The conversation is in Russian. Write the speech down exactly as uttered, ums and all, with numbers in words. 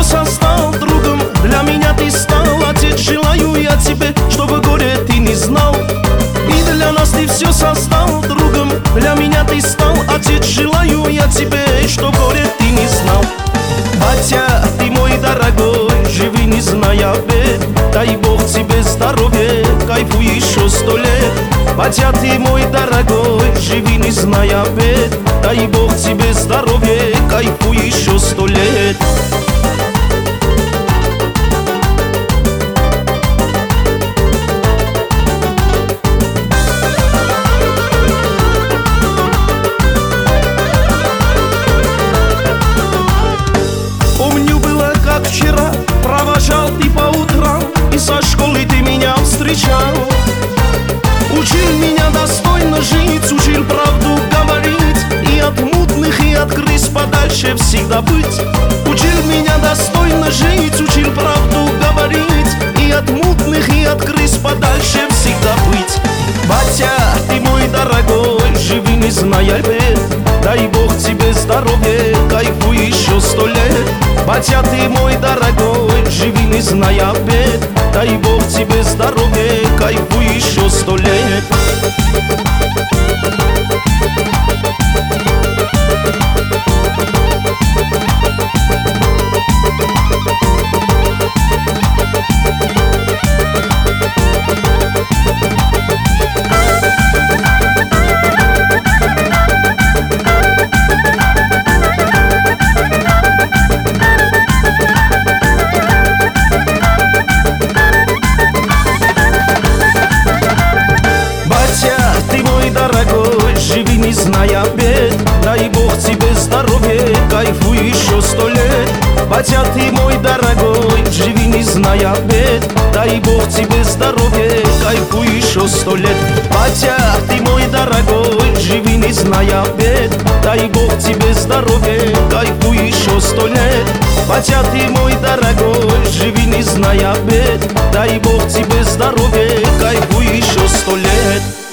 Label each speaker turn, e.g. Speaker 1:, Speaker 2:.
Speaker 1: создал другом, для меня ты стал. Отец, желаю я тебе, чтобы горе ты не знал. И для нас ты все создал другом, для меня ты стал. Отец, желаю я тебе, чтобы горе ты не знал. Батя, ты мой дорогой, живи не зная бед. Дай Бог тебе здоровья, кайфуй еще сто лет. Батя, ты мой дорогой, живи не зная бед. Дай Бог тебе здоровья, кайфуй еще сто лет. Помню, было как вчера, провожал ты по утрам, и со школы ты меня встречал. Учил меня достойно жить, учил правду говорить, и от мутных, и от крыс подальше всегда быть. Учил меня достойно жить, учил правду говорить, и от мутных, и от крыс подальше всегда быть. Батя, ты мой дорогой, живи не зная бед. Дай Бог тебе здоровья, кайфуй еще сто лет. Батя, ты мой дорогой, живи не зная бед. Дай Бог тебе здоровья, кайфуй еще сто лет. Дорогой, живи не зная бед. Дай Бог тебе здоровья, кайфуй еще сто лет. Батя, ты мой дорогой, живи не зная бед. Дай Бог тебе здоровья, кайфуй еще сто лет. Батя, ты мой дорогой, живи не зная бед. Дай Бог тебе здоровья, кайфуй еще сто лет. Батя, ты мой дорогой, живи не зная бед. Дай Бог тебе здоровья, кайфуй еще сто лет.